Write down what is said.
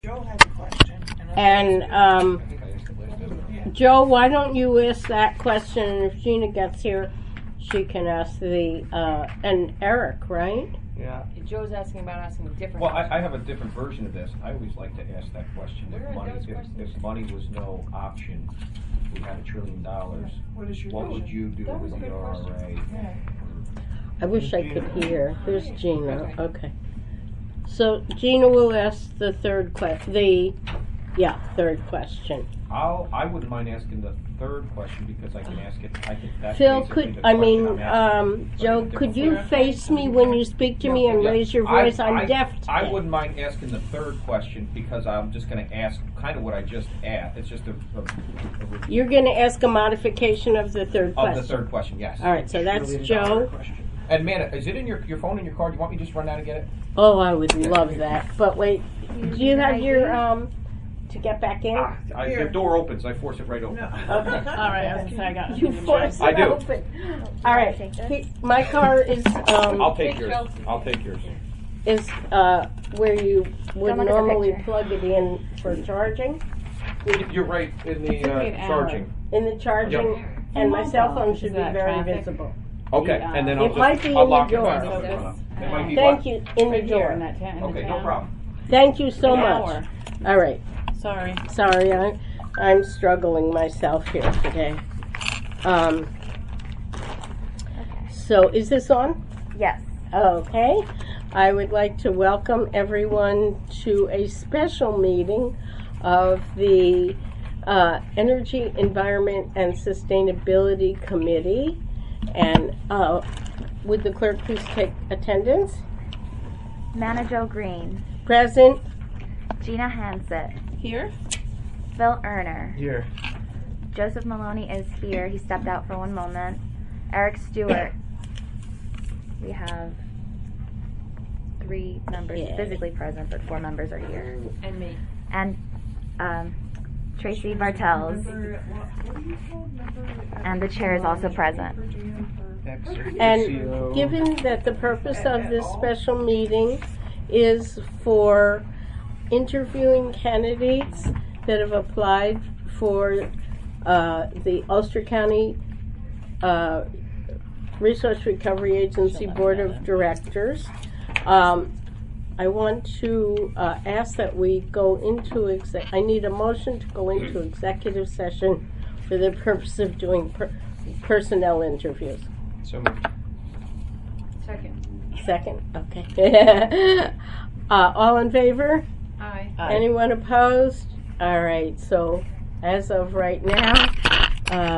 Joe has a question. And Joe, why don't you ask that question, and if Gina gets here, she can ask the, and Eric, right? Yeah. Joe's asking a different Well, question. I have a different version of this. I always like to ask that question. If money was no option, we had $1 trillion, what would you do with the RRA? Yeah. I wish I could hear. There's Gina. Okay. So Gina will ask the third question. Third question. I wouldn't mind asking the third question because I can ask it. That's Phil, basically the question I'm asking. Joe, could you face me when you speak to me and raise your voice? I'm deaf today. I wouldn't mind asking the third question because I'm just going to ask kind of what I just asked. It's just a You're going to ask a modification of the third question. Of the third question, yes. All right, so that's Joe. And man, is it in your phone and your card? You want me to just run down and get it? Oh, I would love that. But wait, do you have your to get back in? The door opens. I force it right open. Okay. All right, I was gonna say I got You force it I do. open. All right. My car is I'll take yours. I'll take yours. Is where you would Don't look at the normally picture. plug it in for charging. You're right in the charging. In the charging, Yep. and my cell phone should Is be that very traffic? visible. Okay, Yeah. and then It might be in I'll the lock it door. back. So It might be Thank what? you. In the Right here door. in that tent. Okay, no problem. Thank you so An much. hour. All right. Sorry. Sorry, I'm struggling myself here today. So is this on? Yes. Okay. I would like to welcome everyone to a special meeting of the Energy, Environment, and Sustainability Committee. And would the clerk please take attendance? Manajo Green, Present. Gina Hansett, Here? Phil Erner, Here. Joseph Maloney is here. He stepped out for one moment. Eric Stewart. We have 3 members Yay. physically present, but 4 members are here. And me. And Tracy Bartels, and the chair is also present. And given that the purpose of this special meeting is for interviewing candidates that have applied for the Ulster County Resource Recovery Agency Board of Directors, I want to ask that we go into I need a motion to go into executive session for the purpose of doing personnel interviews. So moved. Second. Okay. All in favor? Aye. Anyone opposed? All right. So as of right now,